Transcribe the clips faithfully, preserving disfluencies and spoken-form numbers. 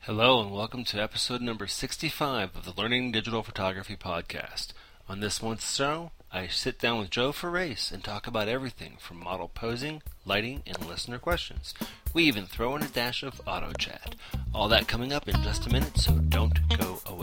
Hello and welcome to episode number sixty-five of the Learning Digital Photography podcast. On this month's show, I sit down with Joe Ferrace and talk about everything from model posing, lighting, and listener questions. We even throw in a dash of auto chat. All that coming up in just a minute, so don't go away.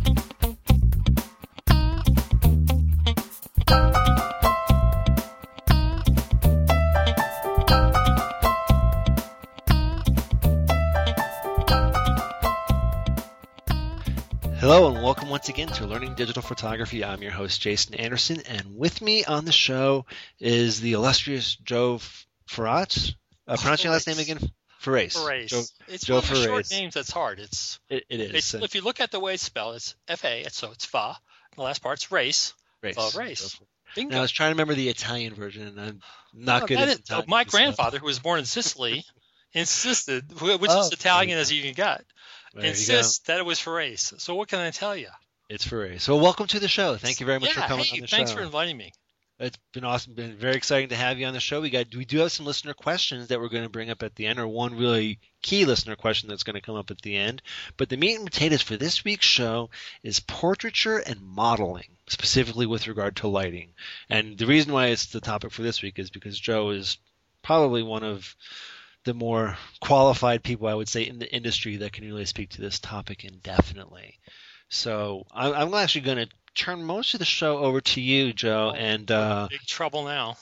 Hello and welcome once again to Learning Digital Photography. I'm your host, Jason Anderson, and with me on the show is the illustrious Joe Ferrace. Uh, pronounce your last name again? Ferrace. Ferrace. Joe, it's Joe one of the Ferrace. short names that's hard. It's It, it is. it's, if you look at the way it's spelled, it's F A, so it's Fa. The last part's race. Race. Uh, race. Bingo. Now, I was trying to remember the Italian version, and I'm not No, good that at is- Italian. My so- grandfather, who was born in Sicily, insisted, which Oh, is Italian as you can get, There you go. insists that it was Ferrace. So what can I tell you? It's Ferrace. Well, welcome to the show. Thank you very much yeah, for coming hey, on the thanks show. for inviting me. It's been awesome. Been very exciting to have you on the show. We got we do have some listener questions that we're going to bring up at the end, or one really key listener question that's going to come up at the end. But the meat and potatoes for this week's show is portraiture and modeling, specifically with regard to lighting. And the reason why it's the topic for this week is because Joe is probably one of the more qualified people, I would say, in the industry that can really speak to this topic indefinitely. So I'm, I'm actually going to turn most of the show over to you, Joe, and uh, Big trouble now.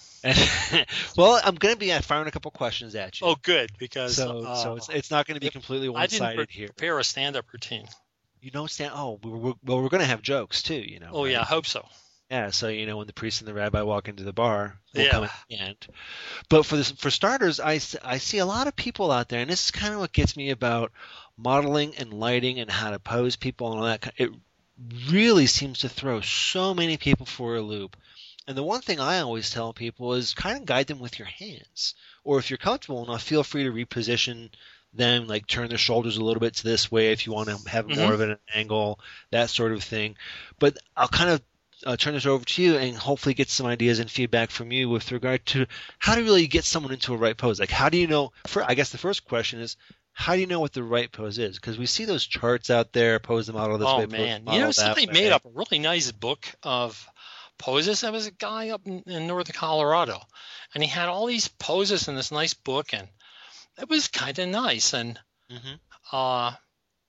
well, I'm going to be firing a couple questions at you. Oh, good, because so uh, so it's it's not going to be completely I didn't one-sided pre- here. prepare a stand-up routine. You don't stand. Oh, we we're, well, we're going to have jokes too. You know. Oh, right? yeah, I hope so. Yeah. So you know, when the priest and the rabbi walk into the bar, we'll Yeah. come at the end. But for this, for starters, I, s- I see a lot of people out there, and this is kind of what gets me about modeling and lighting and how to pose people and all that. ki- It really seems to throw so many people for a loop. And the one thing I always tell people is kind of guide them with your hands. Or if you're comfortable enough, feel free to reposition them, like turn their shoulders a little bit to this way if you want to have more Mhm. of an angle, that sort of thing. But I'll kind of uh, turn this over to you and hopefully get some ideas and feedback from you with regard to how to really get someone into a right pose. Like, how do you know? For, I guess the first question is, how do you know what the right pose is? Because we see those charts out there, pose the model this Oh, way, pose the man. model You know, that somebody way. made up a really nice book of poses. There was a guy up in, in northern Colorado, and he had all these poses in this nice book, and it was kind of nice. And Mhm. uh, I'm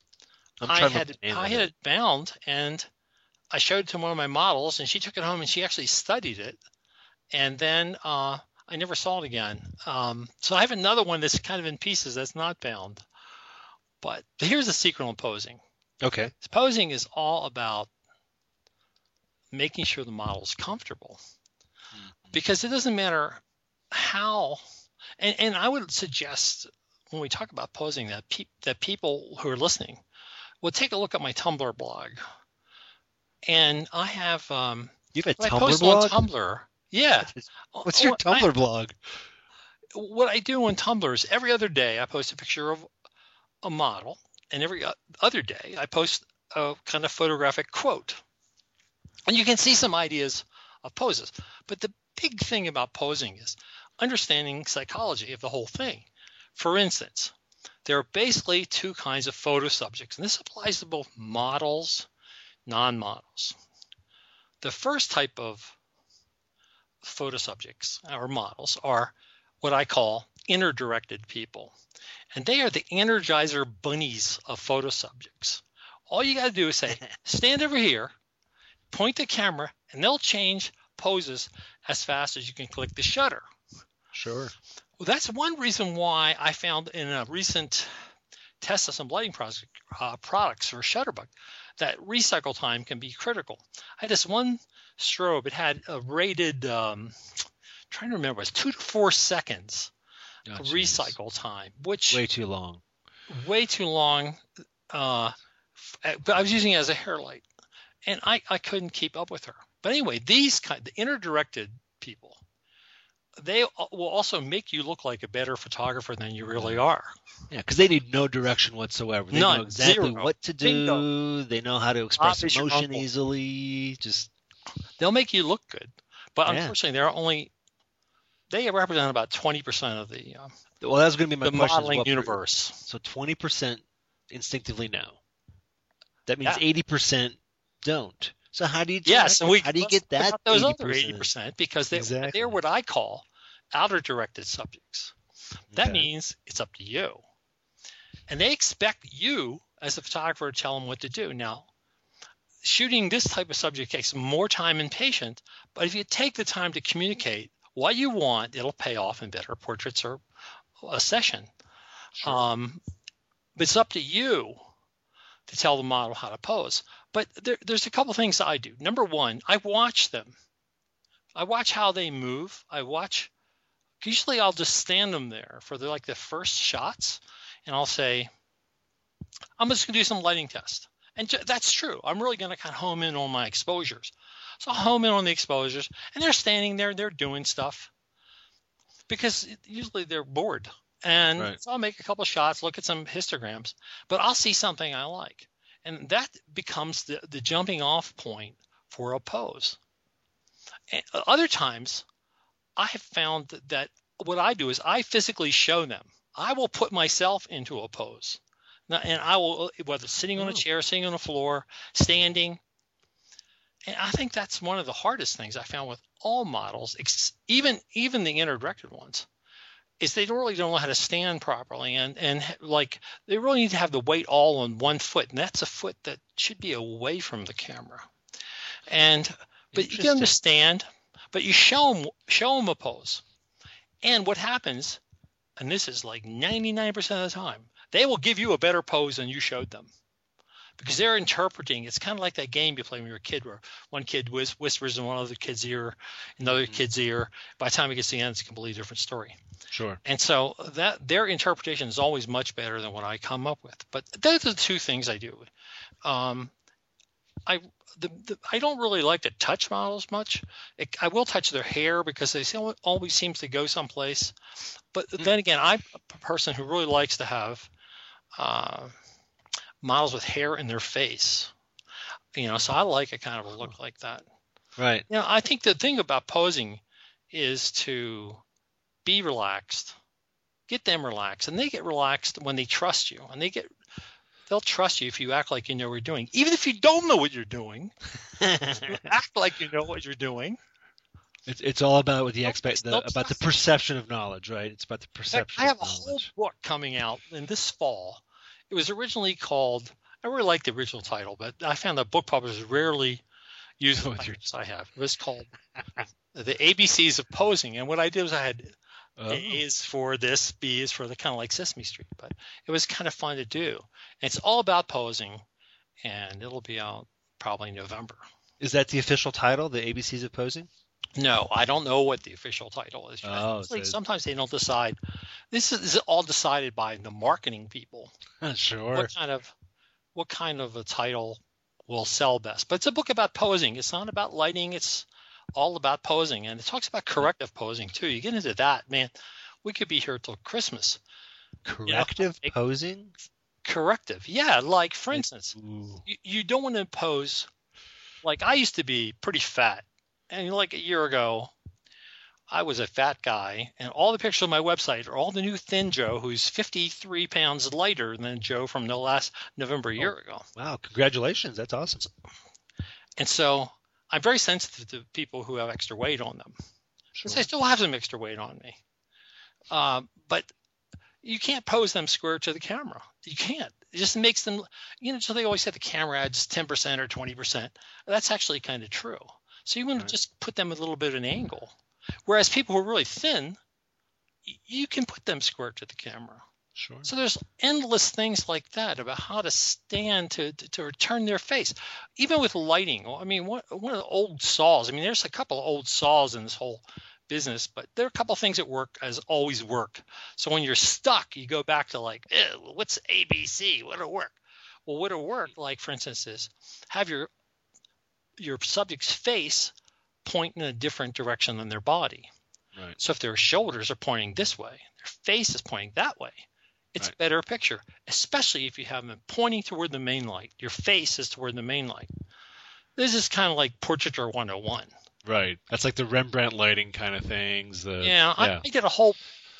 I trying to look had the name I of had it. it bound, and I showed it to one of my models, and she took it home and she actually studied it. And then uh, I never saw it again. Um, so I have another one that's kind of in pieces that's not bound. But here's the secret on posing. Okay. Posing is all about making sure the model's comfortable, because it doesn't matter how, and, and I would suggest when we talk about posing that pe- that people who are listening will take a look at my Tumblr blog, and I have um, You have a I Tumblr post blog? on Tumblr. Yeah. What's your Oh, I- Tumblr blog? what I do on Tumblr is every other day I post a picture of a model, and every o- other day I post a kind of photographic quote. And you can see some ideas of poses. But the big thing about posing is understanding psychology of the whole thing. For instance, there are basically two kinds of photo subjects, and this applies to both models, non-models. The first type of photo subjects or models are what I call inner-directed people. And they are the energizer bunnies of photo subjects. All you got to do is say, stand over here, point the camera, and they'll change poses as fast as you can click the shutter. Sure. Well, that's one reason why I found in a recent test of some lighting project, uh, products for Shutterbug that recycle time can be critical. I had this one strobe. It had a rated, um, trying to remember, it was two to four seconds Oh, of geez. recycle time, which Way too long. way too long. Uh, f- but I was using it as a hair light, and I, I couldn't keep up with her. But anyway, these kind, the inner-directed people, they al- will also make you look like a better photographer than you really are. Yeah, because they need no direction whatsoever. They None. know exactly Zero. what to do. Bingo. They know how to express Bob is your emotion uncle. easily. Just They'll make you look good, but Yeah. unfortunately, they're only they represent about twenty percent of the uh, well, that's going to be my the question. is modeling what per- universe. So twenty percent instinctively know. That means Yeah. eighty percent don't. So how do you Yes, and we how do you let's get talk that about those eighty other eighty percent? percent because they, Exactly. they're what I call outer-directed subjects. That Okay. means it's up to you. And they expect you as a photographer to tell them what to do. Now, shooting this type of subject takes more time and patience, but if you take the time to communicate what you want, it'll pay off in better portraits or a session. Sure. Um, but it's up to you to tell the model how to pose. But there, there's a couple things I do. Number one, I watch them. I watch how they move. I watch. Usually, I'll just stand them there for the, like the first shots, and I'll say, "I'm just gonna do some lighting test." And that's true. I'm really gonna kind of home in on my exposures. So I'll home in on the exposures, and they're standing there, they're doing stuff because usually they're bored. And Right. so I'll make a couple of shots, look at some histograms, but I'll see something I like. And that becomes the, the jumping off point for a pose. And other times, I have found that, that what I do is I physically show them. I will put myself into a pose. Now, and I will, whether sitting on a Oh. chair, sitting on the floor, standing. And I think that's one of the hardest things I found with all models, ex- even even the inner-directed ones, is they don't really don't know how to stand properly, and and like they really need to have the weight all on one foot, and that's a foot that should be away from the camera. And but you can Interesting. understand, but you show them show them a pose, and what happens, and this is like ninety-nine percent of the time, they will give you a better pose than you showed them. Because they're interpreting. It's kind of like that game you play when you're a kid where one kid whis- whispers in one other kid's ear, another Mhm. kid's ear. By the time it gets to the end, it's a completely different story. Sure. And so that their interpretation is always much better than what I come up with. But those are the two things I do. Um, I the, the, I don't really like to touch models much. It, I will touch their hair because they seem, always seems to go someplace. But Mm. then again, I'm a person who really likes to have uh, models with hair in their face. You know, so I like a kind of a look like that. Right. You know, I think the thing about posing is to be relaxed, get them relaxed, and they get relaxed when they trust you, and they get they'll trust you if you act like you know what you're doing, even if you don't know what you're doing. Act like you know what you're doing. It's it's all about what the Don't- expect the, don't about the trust it. perception of knowledge, right? It's about the In fact, perception. I have of a whole knowledge. book coming out in this fall. It was originally called, I really like the original title, but I found that book publishers rarely use the Oh, dear. titles I have. It was called The A B Cs of Posing. And what I did was I had Oh. A is for this, B is for the kind of like Sesame Street, but it was kind of fun to do. And it's all about posing, and it'll be out probably in November. Is that the official title, the A B Cs of posing? No, I don't know what the official title is. Oh, Usually, so- sometimes they don't decide. This is, this is all decided by the marketing people. Sure. What kind of what kind of a title will sell best? But it's a book about posing. It's not about lighting. It's all about posing, and it talks about corrective posing too. You get into that, man. We could be here till Christmas. Corrective it- posing? Corrective, yeah. Like for instance, Ooh. you, you don't want to pose. Like I used to be pretty fat, and like a year ago, I was a fat guy, and all the pictures on my website are all the new thin Joe, who's fifty-three pounds lighter than Joe from the last November a year ago. Wow, congratulations. That's awesome. And so I'm very sensitive to people who have extra weight on them. Sure. Because I still have some extra weight on me. Uh, but you can't pose them square to the camera. You can't. It just makes them, you know, so they always say the camera adds ten percent or twenty percent. That's actually kind of true. So you want Right. to just put them a little bit of an angle. Whereas people who are really thin, y- you can put them square to the camera. Sure. So there's endless things like that about how to stand to, to, to return their face, even with lighting. I mean, one, one of the old saws, I mean, there's a couple of old saws in this whole business, but there are a couple of things that work as always work. So when you're stuck, you go back to like, ew, what's A B C? What'll work? Well, what'll work, like for instance, is have your your subject's face point in a different direction than their body. Right. So if their shoulders are pointing this way, their face is pointing that way, it's Right. a better picture, especially if you have them pointing toward the main light. Your face is toward the main light. This is kind of like Portraiture one oh one. Right. That's like the Rembrandt lighting kind of things. The Yeah, I, I did a whole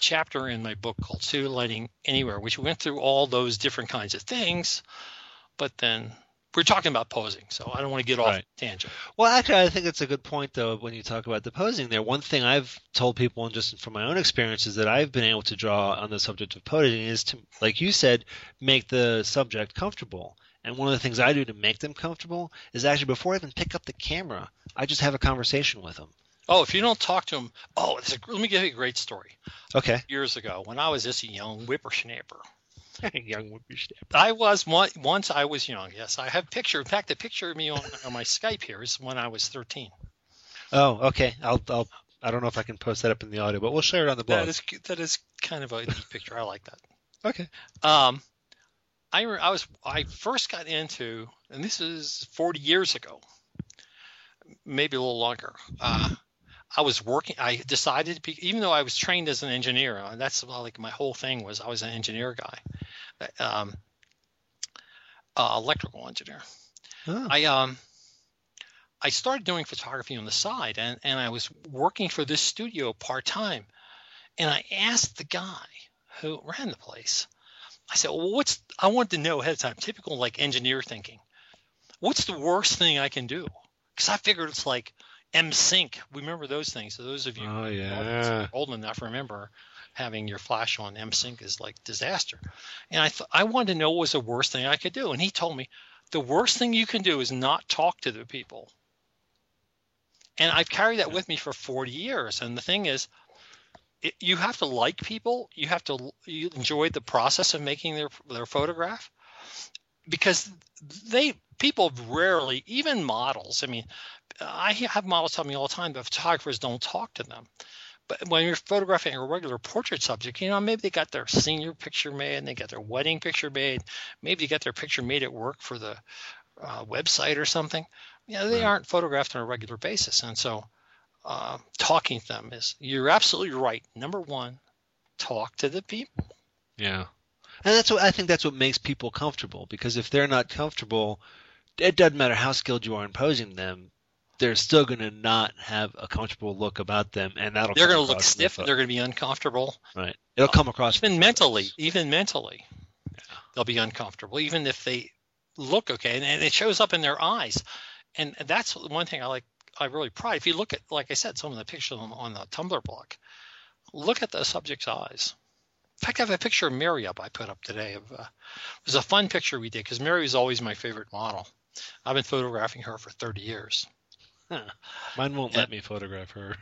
chapter in my book called Studio Lighting Anywhere, which went through all those different kinds of things. But then we're talking about posing, so I don't want to get off Right. tangent. Well, actually, I think it's a good point, though, when you talk about the posing there. One thing I've told people, and just from my own experiences, that I've been able to draw on the subject of posing is to, like you said, make the subject comfortable. And one of the things I do to make them comfortable is actually before I even pick up the camera, I just have a conversation with them. Oh, if you don't talk to them, oh, it's a, let me give you a great story. Okay. Years ago, when I was just a young whippersnapper, Young whippersnapper. I was one, once I was young. Yes, I have a picture. In fact, the picture of me on, on my Skype here is when I was thirteen. Oh, okay. I'll, I'll, I don't know if I can post that up in the audio, but we'll share it on the blog. That is that is kind of a neat picture. I like that. Okay. Um, I re- I was I first got into, and this is forty years ago, maybe a little longer. Uh, I was working. I decided to be, even though I was trained as an engineer, and that's like my whole thing was I was an engineer guy, um, uh, electrical engineer. Oh. I um. I started doing photography on the side, and, and I was working for this studio part-time. And I asked the guy who ran the place, I said, well, what's, I wanted to know ahead of time, typical like engineer thinking, what's the worst thing I can do? Because I figured it's like M-Sync. Remember those things. So those of you Oh, who yeah. are old enough remember having your flash on M-Sync is like disaster. And I th- I wanted to know what was the worst thing I could do. And he told me, the worst thing you can do is not talk to the people. And I've carried that with me for forty years. And the thing is, it, you have to like people. You have to you enjoy the process of making their their photograph, because they people rarely, even models. I mean, I have models tell me all the time that photographers don't talk to them. But when you're photographing a regular portrait subject, you know, maybe they got their senior picture made, and they got their wedding picture made. Maybe they got their picture made at work for the uh, website or something. You know, they Right. aren't photographed on a regular basis. And so uh, talking to them is, you're absolutely right. Number one, talk to the people. Yeah. And that's what I think that's what makes people comfortable, because if they're not comfortable, it doesn't matter how skilled you are in posing them, they're still going to not have a comfortable look about them, and that'll They're come going to look across in the stiff. photo. They're going to be uncomfortable. Right. It'll come across in Even the mentally, photos. even mentally, they'll be uncomfortable, even if they look okay. And, and it shows up in their eyes. And that's one thing I like. I really pride. If you look at, like I said, some of the pictures on, on the Tumblr blog, look at the subject's eyes. In fact, I have a picture of Mary up I put up today. Of uh, it was a fun picture we did because Mary was always my favorite model. I've been photographing her for thirty years. Huh. Mine won't Yeah. let me photograph her.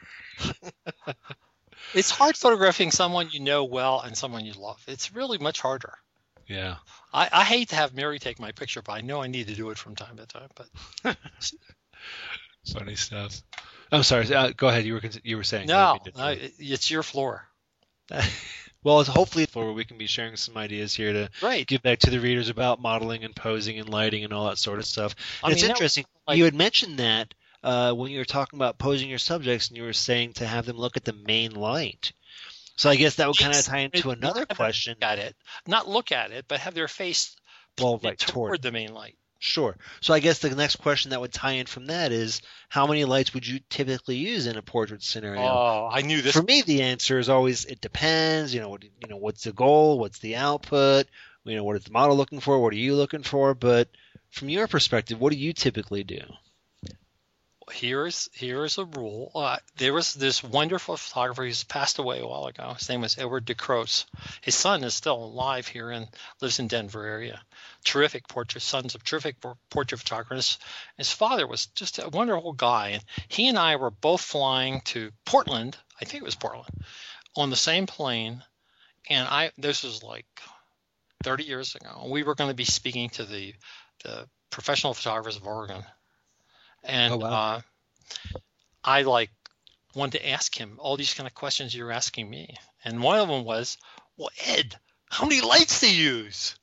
It's hard photographing someone you know well and someone you love. It's really much harder. Yeah. I, I hate to have Mary take my picture, but I know I need to do it from time to time. But Funny stuff. I'm sorry. Uh, go ahead. You were cons- you were saying. no, I didn't no, mean it- it's your floor. to- Well, it's hopefully for we can be sharing some ideas here to Great. give back to the readers about modeling and posing and lighting and all that sort of stuff. I And it's mean, that- interesting. like- you had mentioned that uh, when you were talking about posing your subjects, and you were saying to have them look at the main light. So I guess that would kind of Yes, tie into it- another not question. Look at it, not look at it, but have their face Well, pointed right, toward toward. the main light. Sure. So I guess the next question that would tie in from that is, how many lights would you typically use in a portrait scenario? Oh, I knew this. For me, the answer is always it depends. You know, what, you know, what's the goal? What's the output? You know, what is the model looking for? What are you looking for? But from your perspective, what do you typically do? Here's here's a rule. Uh, there was this wonderful photographer who's passed away a while ago. His name was Edward DeCroce. His son is still alive here and lives in Denver area. Terrific portrait, sons of terrific por- portrait photographers. His father was just a wonderful guy, and he and I were both flying to Portland. I think it was Portland, on the same plane. And I this was like thirty years ago. We were going to be speaking to the the professional photographers of Oregon. And Oh, wow. uh, I like wanted to ask him all these kind of questions you're asking me. And one of them was, well, Ed, how many lights do you use?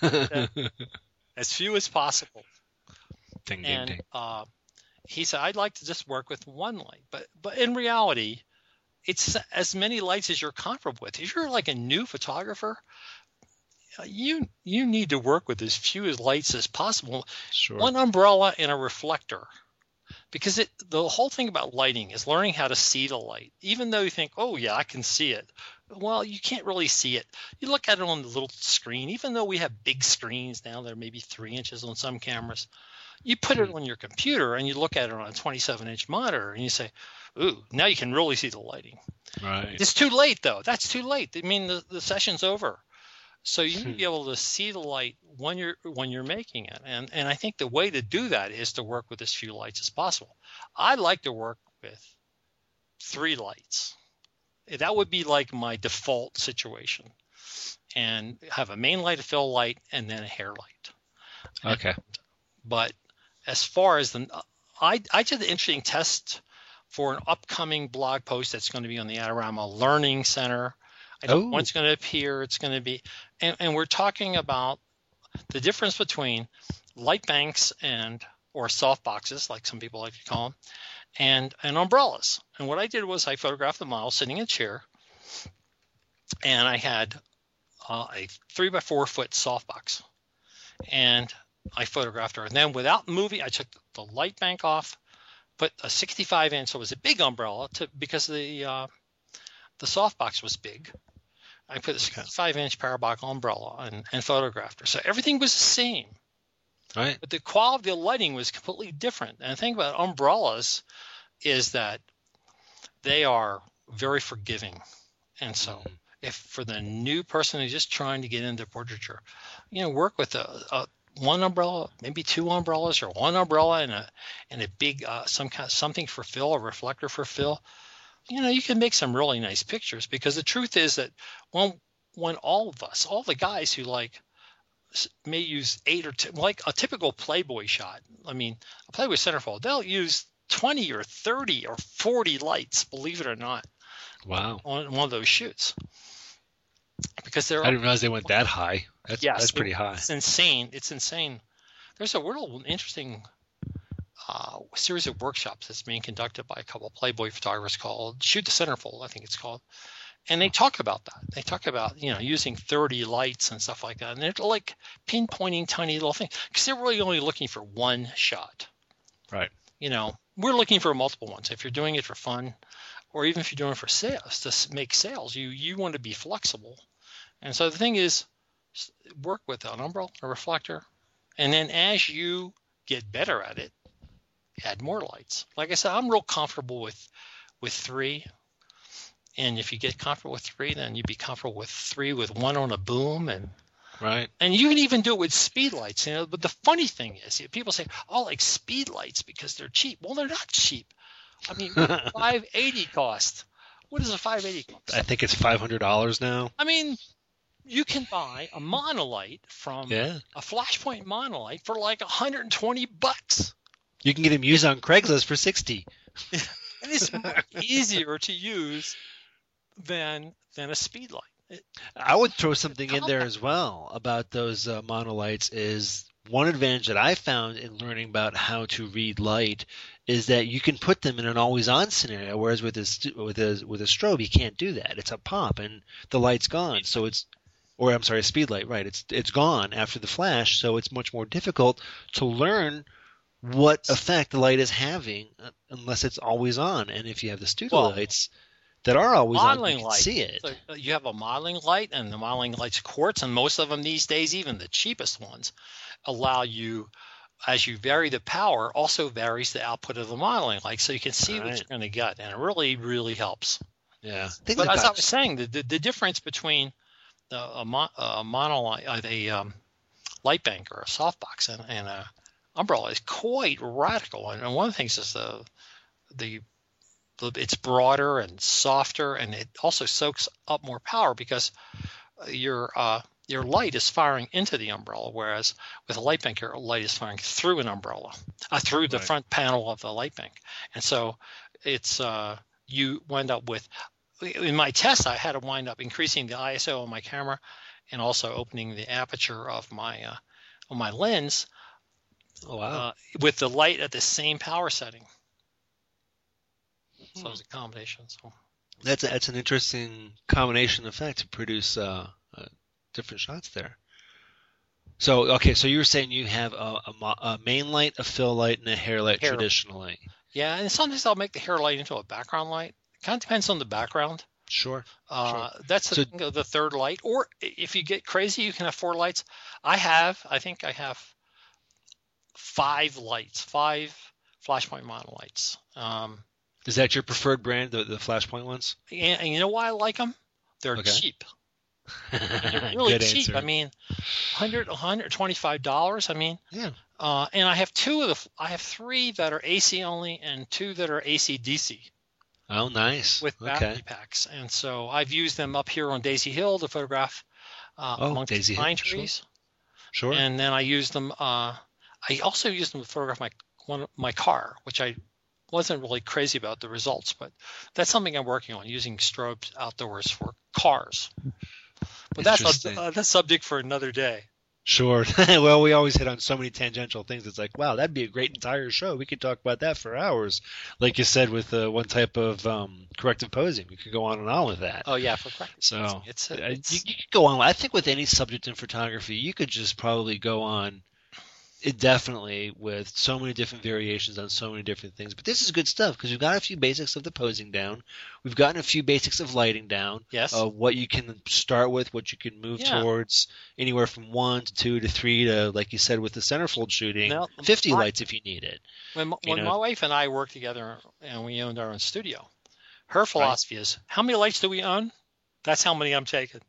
As few as possible. Ding, ding, And ding. uh, he said, I'd like to just work with one light. But but in reality, it's as many lights as you're comfortable with. If you're like a new photographer, uh, you you need to work with as few as lights as possible. Sure. One umbrella and a reflector. because it, the whole thing about lighting is learning how to see the light. Even though you think, oh yeah, I can see it. Well, you can't really see it. You look at it on the little screen, even though we have big screens now, they're maybe three inches on some cameras. You put it on your computer and you look at it on a twenty-seven inch monitor and you say, ooh, now you can really see the lighting. Right. It's too late though. That's too late. I mean, the, the session's over. So you need Hmm. to be able to see the light when you're when you're making it. And and I think the way to do that is to work with as few lights as possible. I like to work with three lights. That would be like my default situation. And have a main light, a fill light, and then a hair light. Okay. But as far as the, I, I did the interesting test for an upcoming blog post that's going to be on the Adorama Learning Center. I don't know Oh. when it's going to appear. It's going to be, and, and we're talking about the difference between light banks and, or soft boxes, like some people like to call them, and, and umbrellas. And what I did was I photographed the model sitting in a chair, and I had uh, a three by four foot softbox, and I photographed her. And then without moving, I took the light bank off, put a sixty-five inch, so it was a big umbrella to, because the uh, the softbox was big. I put a sixty-five inch parabolic umbrella and, and photographed her. So everything was the same. Right. But the quality of the lighting was completely different. And the thing about umbrellas is that they are very forgiving. And so Mhm. if for the new person who's just trying to get into portraiture, you know, work with a, a one umbrella, maybe two umbrellas, or one umbrella and a and a big uh, some kind of something for fill, a reflector for fill. You know, you can make some really nice pictures, because the truth is that when when all of us, all the guys who like may use eight or ten, like a typical Playboy shot. I mean, a Playboy centerfold, they'll use twenty or thirty or forty lights, believe it or not, Wow. on one of those shoots, because they're I didn't realize they went that high. That's yes, that's pretty high. It's insane. It's insane. There's a real interesting uh, series of workshops that's being conducted by a couple of Playboy photographers called Shoot the Centerfold, I think it's called. And they talk about that. They talk about, you know, using thirty lights and stuff like that. And they're like pinpointing tiny little things, because they're really only looking for one shot. Right. You know, we're looking for multiple ones. If you're doing it for fun, or even if you're doing it for sales, to make sales, you, you want to be flexible. And so the thing is, work with an umbrella, a reflector, and then as you get better at it, add more lights. Like I said, I'm real comfortable with with three. And if you get comfortable with three, then you'd be comfortable with three with one on a boom, and Right. and you can even do it with speed lights. You know, but the funny thing is, people say, "Oh, like speed lights because they're cheap." Well, they're not cheap. I mean, five eighty cost. What does a five eighty cost? I think it's five hundred dollars now. I mean, you can buy a monolight from Yeah. a Flashpoint monolight for like one hundred twenty bucks. You can get them used on Craigslist for sixty. And it's much easier to use than than a speed light. It, I would throw something in there as well about those uh, monolights. Is one advantage that I found in learning about how to read light is that you can put them in an always-on scenario, whereas with a st- with a with a strobe you can't do that. It's a pop and the light's gone, so it's or I'm sorry, a speed light, right? It's it's gone after the flash, so it's much more difficult to learn what effect the light is having uh, unless it's always on. And if you have the studio Well, lights that are always on, modeling you can light. see it. So uh, you have a modeling light, and the modeling light's quartz, and most of them these days, even the cheapest ones, allow you, as you vary the power, also varies the output of the modeling light, so you can see what Right. you're going to get, and it really, really helps. Yeah. Think But as I about was saying, the, the, the difference between the, a, mo, a monolight, uh, a um, light bank or a softbox and, and a umbrella is quite radical. And, and one of the things is the the it's broader and softer, and it also soaks up more power because your uh, your light is firing into the umbrella, whereas with a light bank, your light is firing through an umbrella, uh, through the Right. front panel of the light bank, and so it's uh, you wind up with. In my test, I had to wind up increasing the I S O on my camera, and also opening the aperture of my uh, on my lens Oh, wow. uh, with the light at the same power setting. So Hmm. it was a combination. So That's a, that's an interesting combination effect to produce uh, uh, different shots there. So okay, so you were saying you have a, a, mo- a main light, a fill light, and a hair light Hair. traditionally. Yeah, and sometimes I'll make the hair light into a background light. It kind of depends on the background. Sure. Uh, Sure. that's the, So thing of the third light. Or if you get crazy, you can have four lights. I have, I think I have five lights, five Flashpoint monolights. Um, is that your preferred brand, the the Flashpoint ones? and, and you know why I like them? They're Okay. cheap. They're really Good cheap. answer. I mean, one hundred, one hundred twenty-five dollars. I mean, Yeah. uh, and I have two of the, I have three that are A C only and two that are A C D C Oh, nice. with battery Okay. packs. And so I've used them up here on Daisy Hill to photograph uh, Oh, amongst Daisy the pine Hill, sure. trees. Sure. And then I used them. Uh, I also used them to photograph my one my car, which I wasn't really crazy about the results, but that's something I'm working on, using strobes outdoors for cars. But that's Interesting. a, uh, that's subject for another day. Sure. Well, we always hit on so many tangential things. It's like, wow, that'd be a great entire show. We could talk about that for hours. Like you said, with uh, one type of um, corrective posing, we could go on and on with that. Oh yeah, for practice. So it's, uh, it's you, you could go on. I think with any subject in photography, you could just probably go on indefinitely with so many different variations on so many different things. But this is good stuff because we've got a few basics of the posing down. We've gotten a few basics of lighting down. yes. Uh, what you can start with, what you can move Yeah. towards, anywhere from one to two to three to, like you said, with the centerfold shooting, Now, fifty my- lights if you need it. When, m- you when know. my wife and I worked together and we owned our own studio, her philosophy is, how many lights do we own? That's how many I'm taking.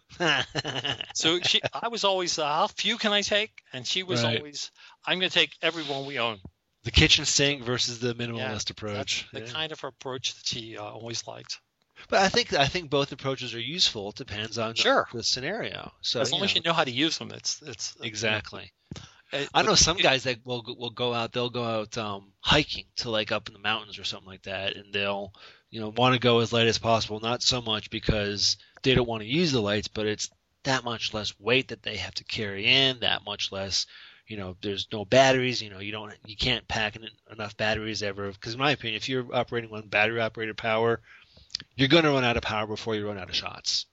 So she, I was always, uh, how few can I take? And she was Right. always, I'm going to take every one we own. The kitchen sink versus the minimalist Yeah, approach. That's the Yeah. kind of approach that she uh, always liked. But I think I think both approaches are useful. It depends on Sure. the scenario. So As long you as know, you know how to use them, it's it's exactly. it- I know some guys that will will go out. They'll go out um, hiking to like up in the mountains or something like that, and they'll you know want to go as light as possible. Not so much because they don't want to use the lights, but it's that much less weight that they have to carry in. That much less. You know, there's no batteries. You know, you don't you can't pack in enough batteries ever. Because in my opinion, if you're operating on battery operated power, you're going to run out of power before you run out of shots.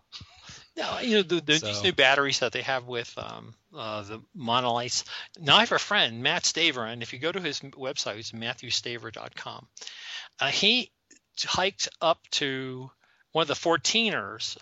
No, you know, the, the, So- these new batteries that they have with um, uh, the monolights. Now, I have a friend, Matt Staver, and if you go to his website, it's matthew staver dot com. Uh, he hiked up to one of the fourteeners,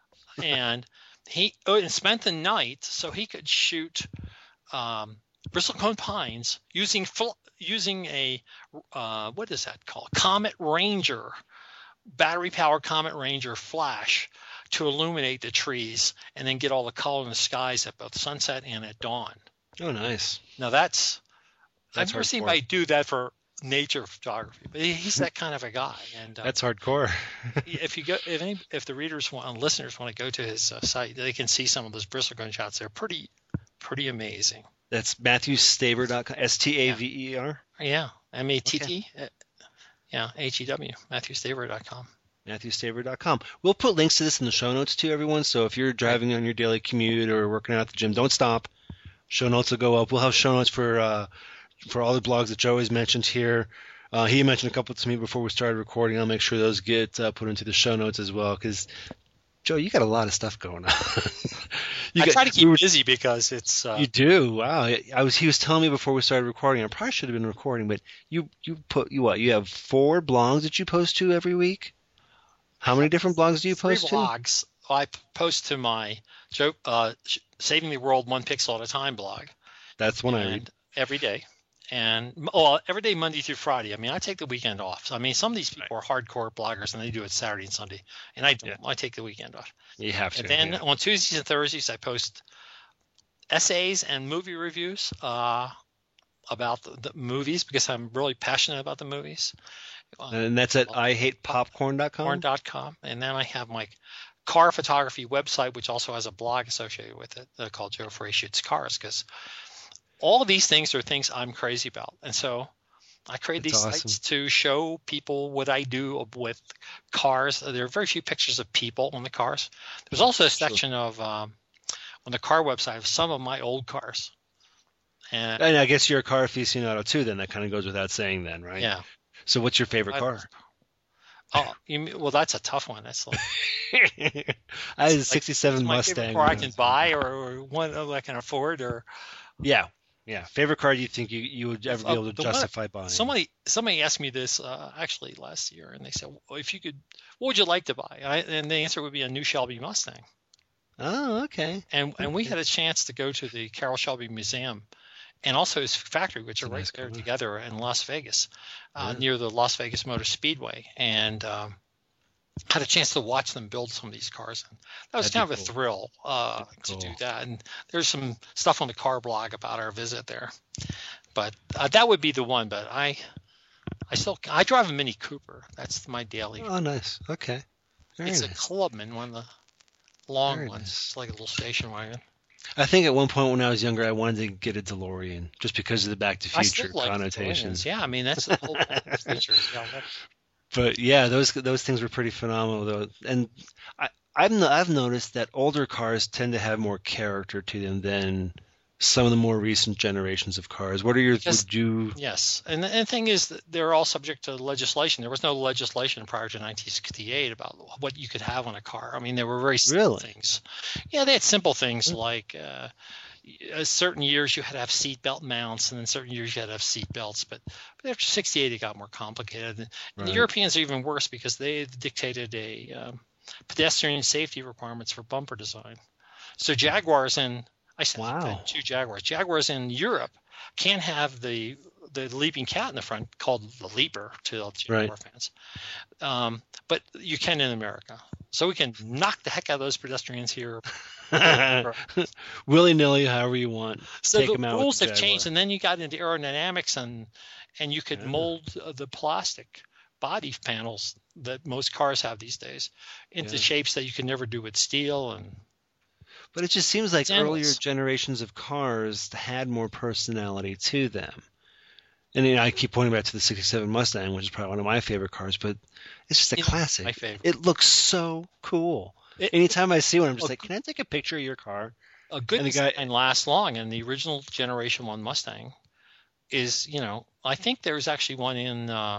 and he oh, and spent the night so he could shoot um, bristlecone pines using fl- using a uh, what is that called? Comet Ranger, battery powered Comet Ranger flash to illuminate the trees and then get all the color in the skies at both sunset and at dawn. Oh, nice. Now that's, That's I've never seen hardcore. anybody do that for nature photography, but he- he's that kind of a guy. And uh, That's hardcore. if you go, if any, if the readers want, listeners want to go to his uh, site, they can see some of those bristlecone shots. They're pretty, pretty amazing. That's matthew staver dot com. S T A V E R. Yeah, M A T T. uh, Yeah, H E W. matthew staver dot com. matthew staver dot com. We'll put links to this in the show notes too, everyone. So if you're driving on your daily commute or working out at the gym, don't stop. Show notes will go up. We'll have show notes for uh, for all the blogs that Joe has mentioned here. Uh, he mentioned a couple to me before we started recording. I'll make sure those get uh, put into the show notes as well because, Joe, you got a lot of stuff going on. You I got- try to keep we were- busy because it's. Uh, You do. Wow. I was. He was telling me before we started recording. I probably should have been recording, but you you put you what? You have four blogs that you post to every week. How many different blogs do you three post to? blogs. I post to my Joe, uh, Saving the World One Pixel at a Time blog. That's one I and read. every day, and oh, every day Monday through Friday. I mean, I take the weekend off. I mean, some of these people are hardcore bloggers and they do it Saturday and Sunday, and I don't. Yeah. I take the weekend off. You have to. And then yeah. on Tuesdays and Thursdays, I post essays and movie reviews uh, about the, the movies because I'm really passionate about the movies. And that's at I hate popcorn dot com. Porn dot com, and then I have my car photography website, which also has a blog associated with it uh, called Joe Frey Shoots Cars, because all of these things are things I'm crazy about, and so I create That's these awesome. sites to show people what I do with cars. There are very few pictures of people on the cars. There's also a section of um, on the car website of some of my old cars, and And I guess you're a car aficionado too. Then that kind of goes without saying, then, right? yeah. So what's your favorite I- car? Oh, you mean, well, that's a tough one. That's like, I had a like, sixty-seven it's my Mustang. favorite car when I I can was- buy, or, or one that I can afford, or Yeah, yeah. Favorite car you think you, you would ever be Uh, able to the one- justify buying? somebody somebody asked me this uh, actually last year, and they said, well, if you could, what would you like to buy? I, and the answer would be a new Shelby Mustang. Oh, okay. And and we had a chance to go to the Carroll Shelby Museum and also his factory, which are a right nice there car. together in Las Vegas, uh, Yeah. near the Las Vegas Motor Speedway, and um, had a chance to watch them build some of these cars. And that was That'd kind be of a cool. thrill uh, That'd be to do cool. that. And there's some stuff on the car blog about our visit there. But uh, that would be the one. But I, I still I drive a Mini Cooper. That's my daily. Oh, nice. Okay. Very it's nice. a Clubman, one of the long Very ones. nice. It's like a little station wagon. I think at one point when I was younger, I wanted to get a DeLorean just because of the Back to I Future still like connotations. DeLoreans. Yeah, I mean that's the whole feature. Yeah, that- But yeah, those those things were pretty phenomenal though. And I, I've no, I've noticed that older cars tend to have more character to them than some of the more recent generations of cars. What are your Because- would you? Yes, and the, and the thing is that they're all subject to legislation. There was no legislation prior to nineteen sixty-eight about what you could have on a car. I mean, there were very simple Really? things. Yeah, they had simple things like uh, uh, certain years you had to have seatbelt mounts, and then certain years you had to have seat belts. But, but after sixty-eight, it got more complicated. And Right. the Europeans are even worse because they dictated a um, pedestrian safety requirements for bumper design. So Jaguars in I said Wow. two Jaguars. Jaguars in Europe can't have the the leaping cat in the front called the leaper to the Jaguar Right. fans, um, but you can in America. So we can knock the heck out of those pedestrians here. Willy nilly, however you want. So Take the 'em out with rules the have Jaguar. changed, and then you got into aerodynamics, and and you could Yeah. mold uh, the plastic body panels that most cars have these days into Yeah. shapes that you can never do with steel. And But it just seems like It's earlier endless. generations of cars had more personality to them. And you know, I keep pointing back to the sixty-seven Mustang, which is probably one of my favorite cars, but it's just a You know, classic. my favorite. It looks so cool. It- Anytime I see one, I'm just a like, can I take a picture of your car? a good And the guy- design lasts long, and the original Generation One Mustang is, you know, I think there's actually one in, uh,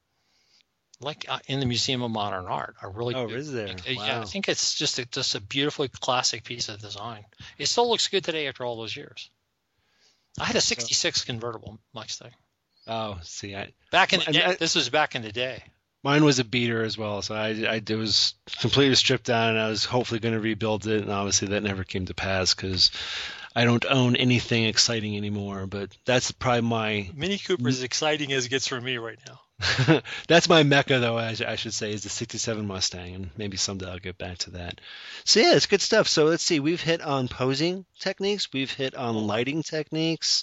like uh, in the Museum of Modern Art. A really Oh, good- is there? uh, Yeah, I Wow. think it's just a, just a beautifully classic piece of design. It still looks good today after all those years. I had a sixty-six convertible Mustang. Oh, see, I, Back in the And day, I- this was back in the day. mine was a beater as well, so I, I it was completely stripped down, and I was hopefully going to rebuild it, and obviously that never came to pass because I don't own anything exciting anymore. But that's probably my Mini Cooper is as exciting as it gets for me right now. that's my mecca, though, I, I should say, is the sixty-seven Mustang, and maybe someday I'll get back to that. So yeah, it's good stuff. So let's see, we've hit on posing techniques, we've hit on lighting techniques.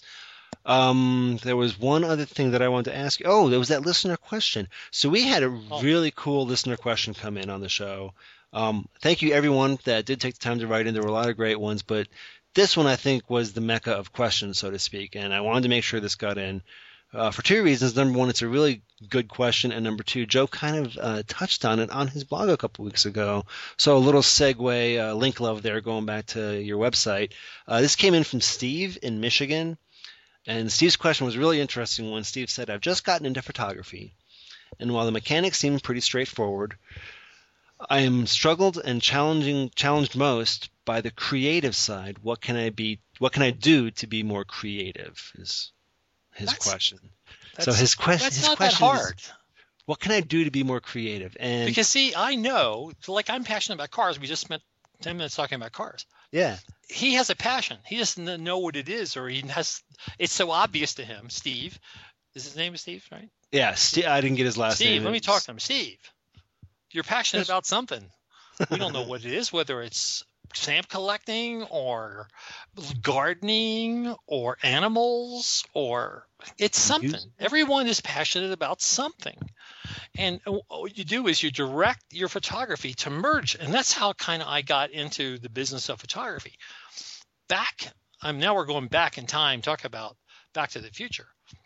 Um, there was one other thing that I wanted to ask you. Oh, there was that listener question. So we had a Oh. really cool listener question come in on the show. Um, thank you everyone that did take the time to write in. There were a lot of great ones, but this one I think was the mecca of questions, so to speak, and I wanted to make sure this got in. Uh, for two reasons. Number one, it's a really good question, and number two, Joe kind of uh, touched on it on his blog a couple weeks ago. So a little segue, uh, link love there, going back to your website. Uh, this came in from Steve in Michigan, and Steve's question was a really interesting one. Steve said, I've just gotten into photography, and while the mechanics seem pretty straightforward, I am struggled and challenging challenged most by the creative side. What can I be? What can I do to be more creative? Is his That's- question. So That's- his question. That's his not that question is, hard. what can I do to be more creative? And Because see, I know, like I'm passionate about cars. We just spent ten minutes talking about cars. yeah, He has a passion. He doesn't know what it is, or he has. It's so obvious to him. Steve, is his name is Steve, right? yeah. Steve, I didn't get his last name. Steve, let me It's- talk to him. Steve, you're passionate Yes. about something. We don't know what it is, whether it's stamp collecting or gardening or animals or it's something. Music. Everyone is passionate about something. And what you do is you direct your photography to merge. And that's how kind of I got into the business of photography. Back, I'm now we're going back in time, talk about Back to the Future.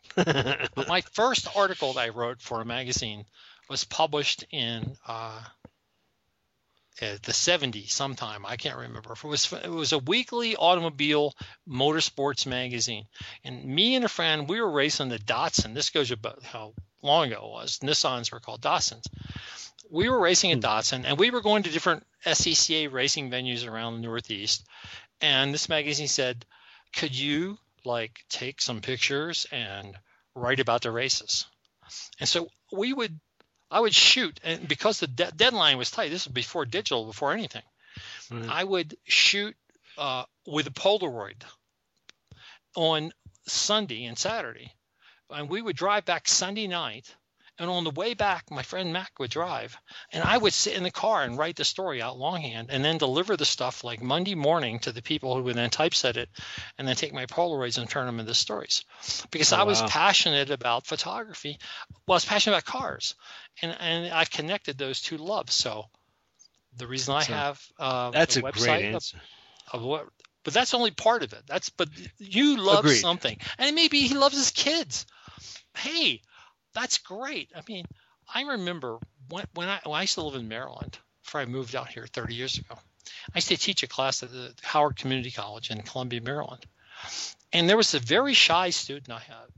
But my first article that I wrote for a magazine was published in uh, uh, the seventies sometime. I can't remember. It was it was a weekly automobile motorsports magazine. And me and a friend, we were racing the Datsun. This goes about how long ago it was. Nissans were called Datsuns. We were racing a Datsun, and we were going to different S C C A racing venues around the Northeast. And this magazine said, could you like take some pictures and write about the races? And so we would, I would shoot, and because the de- deadline was tight, this was before digital, before anything, mm-hmm. I would shoot uh, with a Polaroid on Sunday and Saturday. And we would drive back Sunday night. And on the way back, my friend Mac would drive, and I would sit in the car and write the story out longhand and then deliver the stuff like Monday morning to the people who would then typeset it and then take my Polaroids and turn them into stories. Because oh, I was wow. passionate about photography. Well, I was passionate about cars, and, and I've connected those two loves. So the reason I so, have uh, that's a, a website great answer. Of, of what, but that's only part of it. That's but you love Agreed. something, and maybe he loves his kids. Hey. That's great. I mean, I remember when, when, I, when I used to live in Maryland before I moved out here thirty years ago. I used to teach a class at the Howard Community College in Columbia, Maryland. And there was a very shy student I had.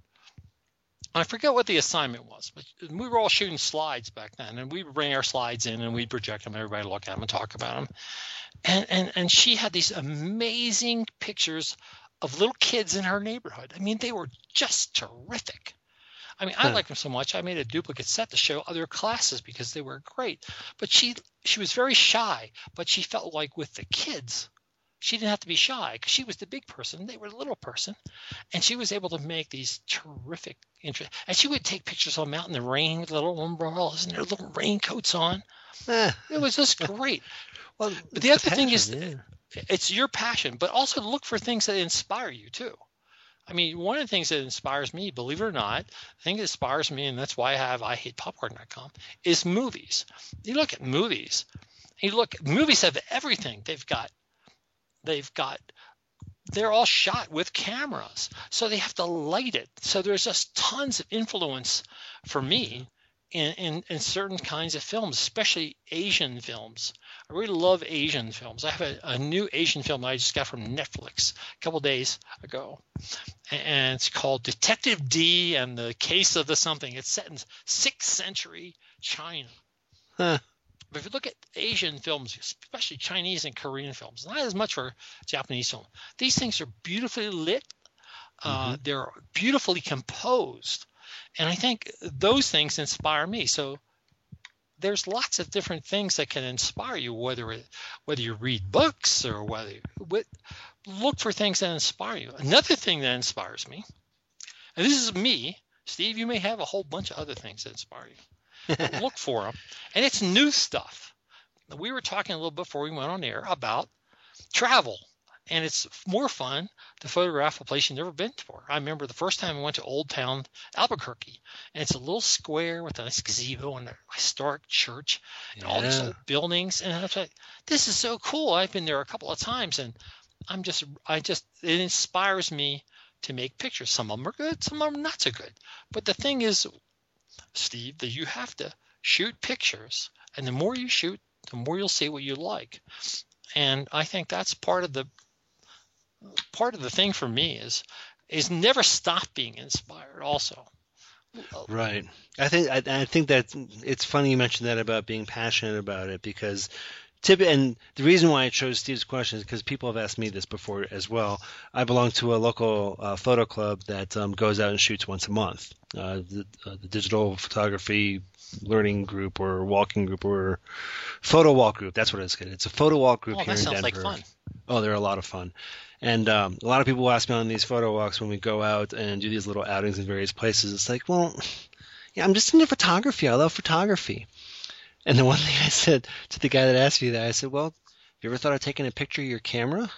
I forget what the assignment was, but we were all shooting slides back then. And we would bring our slides in and we'd project them. Everybody would look at them and talk about them. And, and, and she had these amazing pictures of little kids in her neighborhood. I mean, they were just terrific. I mean, I huh. liked them so much, I made a duplicate set to show other classes because they were great. But she she was very shy, but she felt like with the kids, she didn't have to be shy because she was the big person. They were the little person. And she was able to make these terrific interest. And she would take pictures of them out in the rain with little umbrellas and their little raincoats on. It was just great. Well, but the other the thing is, yeah. it's your passion, but also look for things that inspire you too. I mean, one of the things that inspires me, believe it or not, the thing that inspires me, and that's why I have I hate popcorn dot com, is movies. You look at movies. You look, movies have everything. They've got, they've got, they're all shot with cameras, so they have to light it. So there's just tons of influence for me in, in, in certain kinds of films, especially Asian films. I really love Asian films. I have a, a new Asian film I just got from Netflix a couple days ago, and it's called Detective D and the Case of the Something. It's set in sixth century China. Huh. But if you look at Asian films, especially Chinese and Korean films, not as much for Japanese film, these things are beautifully lit. Uh, mm-hmm. They're beautifully composed. And I think those things inspire me. So there's lots of different things that can inspire you, whether it, whether you read books or whether you look for things that inspire you. Another thing that inspires me, and this is me, Steve, you may have a whole bunch of other things that inspire you. Look for them. And it's new stuff. We were talking a little before we went on air about travel. And it's more fun to photograph a place you've never been before. I remember the first time I went to Old Town Albuquerque, and it's a little square with a nice gazebo and a historic church and all these old buildings. And I was like, this is so cool. I've been there a couple of times, and I'm just, I just, it inspires me to make pictures. Some of them are good, some of them are not so good. But the thing is, Steve, that you have to shoot pictures, and the more you shoot, the more you'll see what you like. And I think that's part of the part of the thing for me is is never stop being inspired also. Right. I think I, I think that it's funny you mentioned that about being passionate about it, because tip and the reason why I chose Steve's question is because people have asked me this before as well. I belong to a local uh, photo club that um, goes out and shoots once a month. Uh, the, uh, the digital photography learning group or walking group or photo walk group. That's what it's called. It's a photo walk group oh, here in Denver. That sounds like fun. Oh, they're a lot of fun. And um, a lot of people will ask me on these photo walks when we go out and do these little outings in various places. It's like, well, yeah, I'm just into photography. I love photography. And the one thing I said to the guy that asked me that, I said, well, have you ever thought of taking a picture of your camera?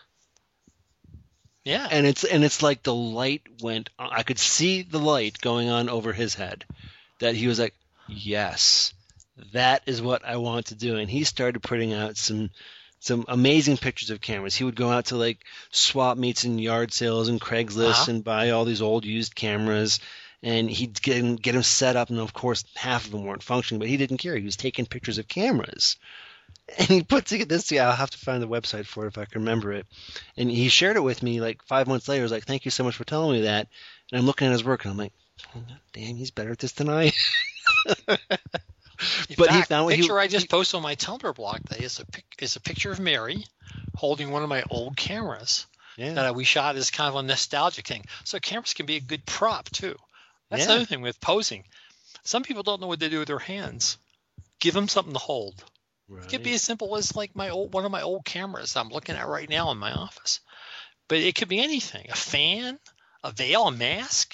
Yeah. And it's and it's like the light went on. I could see the light going on over his head, that he was like, yes, that is what I want to do. And he started putting out some some amazing pictures of cameras. He would go out to like swap meets and yard sales and Craigslist uh-huh. and buy all these old used cameras. And he'd get him, get him set up, and of course half of them weren't functioning, but he didn't care. He was taking pictures of cameras. And he put together this. Yeah, I'll have to find the website for it if I can remember it. And he shared it with me like five months later. He was like, "Thank you so much for telling me that." And I'm looking at his work, and I'm like, oh, "Damn, he's better at this than I." In but fact, he found the what picture he, I just he, posted on my Tumblr blog today is a pic, is a picture of Mary holding one of my old cameras yeah, that we shot as kind of a nostalgic thing. So cameras can be a good prop too. That's Yeah. the other thing with posing. Some people don't know what to do with their hands. Give them something to hold. right. It could be as simple as like my old one of my old cameras I'm looking at right now in my office. But it could be anything. A fan, a veil, a mask.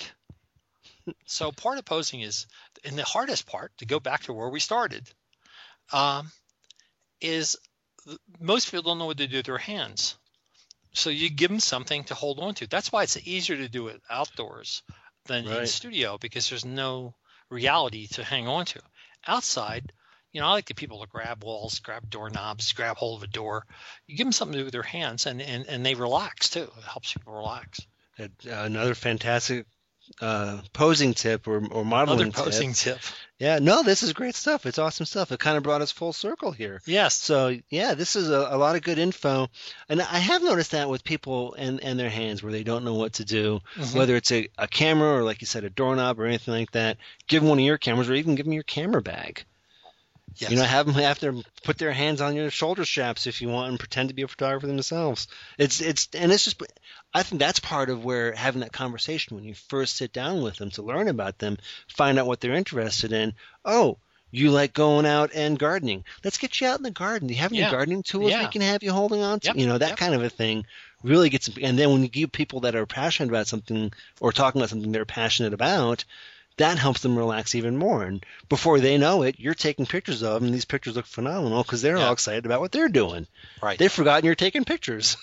So part of posing is, and the hardest part, to go back to where we started, um, is th- most people don't know what to do with their hands. So you give them something to hold on to. That's why it's easier to do it outdoors than in Right. studio, because there's no reality to hang on to. Outside, you know, I like the people to grab walls, grab doorknobs, grab hold of a door. You give them something to do with their hands, and, and, and they relax too. It helps people relax. Uh, Another fantastic uh, posing tip or, or modeling Another posing tip. tip. Yeah, no, this is great stuff. It's awesome stuff. It kind of brought us full circle here. Yes. So, yeah, this is a, a lot of good info. And I have noticed that with people and, and their hands where they don't know what to do, Mhm. whether it's a, a camera or, like you said, a doorknob or anything like that. Give them one of your cameras or even give them your camera bag. Yes. You know, have them have to put their hands on your shoulder straps if you want and pretend to be a photographer themselves. It's it's and it's just I think that's part of where having that conversation when you first sit down with them to learn about them, find out what they're interested in. Oh, you like going out and gardening. Let's get you out in the garden. Do you have any Yeah. gardening tools Yeah. we can have you holding on to? Yep. You know, that Yep. kind of a thing really gets and then when you give people that are passionate about something or talking about something they're passionate about, that helps them relax even more. And before they know it, you're taking pictures of them, and these pictures look phenomenal because they're Yeah. all excited about what they're doing. Right. They've forgotten you're taking pictures.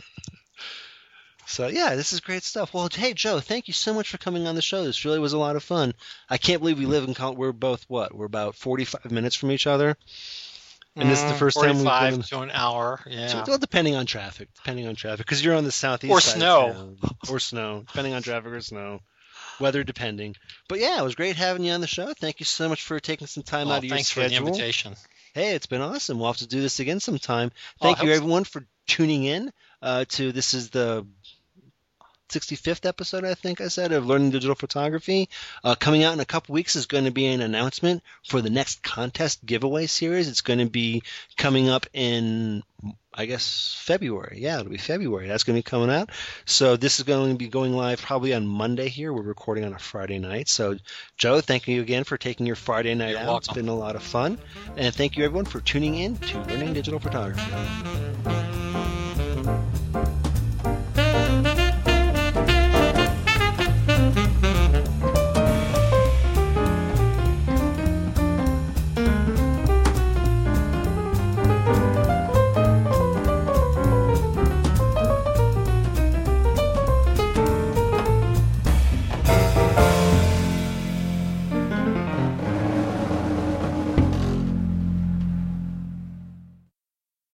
So, yeah, this is great stuff. Well, hey, Joe, thank you so much for coming on the show. This really was a lot of fun. I can't believe we live in Col- – we're both what? We're about forty-five minutes from each other? And this is the Mm, first time we've been forty-five in- to an hour. Yeah. So, well, depending on traffic, depending on traffic, because you're on the southeast Or side of snow. town. Or snow, depending on traffic or snow, weather depending. But yeah, it was great having you on the show. Thank you so much for taking some time Well, out of your thanks for the schedule. invitation. Hey, it's been awesome. We'll have to do this again sometime. Well, I Thank you, hope so. everyone, for tuning in uh, to this is the sixty-fifth episode, I think I said, of Learning Digital Photography. Uh, coming out in a couple weeks is going to be an announcement for the next contest giveaway series. It's going to be coming up in, I guess, February. Yeah, it'll be February. That's going to be coming out. So this is going to be going live probably on Monday here. We're recording on a Friday night. So, Joe, thank you again for taking your Friday night You're out. welcome. It's been a lot of fun. And thank you, everyone, for tuning in to Learning Digital Photography.